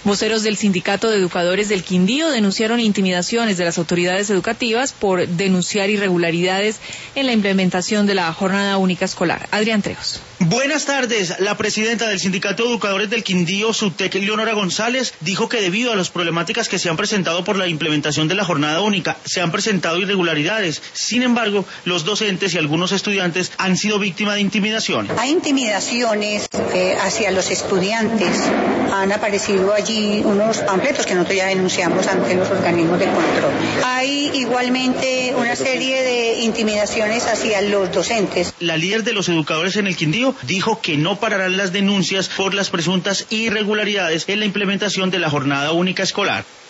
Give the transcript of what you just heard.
Voceros del Sindicato de Educadores del Quindío denunciaron intimidaciones de las autoridades educativas por denunciar irregularidades en la implementación de la jornada única escolar. Adrián Trejos. Buenas tardes. La presidenta del Sindicato de Educadores del Quindío, Subtec Leonora González, dijo que debido a las problemáticas que se han presentado por la implementación de la jornada única, se han presentado irregularidades. Sin embargo, los docentes y algunos estudiantes han sido víctimas de intimidaciones. Hay intimidaciones hacia los estudiantes. Han aparecido allí unos panfletos que nosotros ya denunciamos ante los organismos de control. Hay igualmente una serie de intimidaciones hacia los docentes. La líder de los educadores en el Quindío dijo que no pararán las denuncias por las presuntas irregularidades en la implementación de la jornada única escolar.